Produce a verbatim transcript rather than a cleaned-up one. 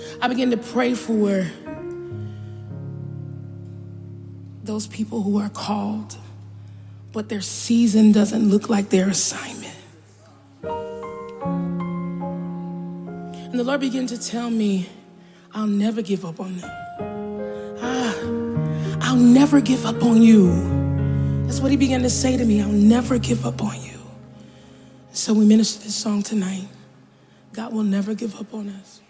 I began to pray for those people who are called, but their season doesn't look like their assignment. And the Lord began to tell me, I'll never give up on them. Ah, I'll never give up on you. That's what he began to say to me. I'll never give up on you. So we minister this song tonight. God will never give up on us.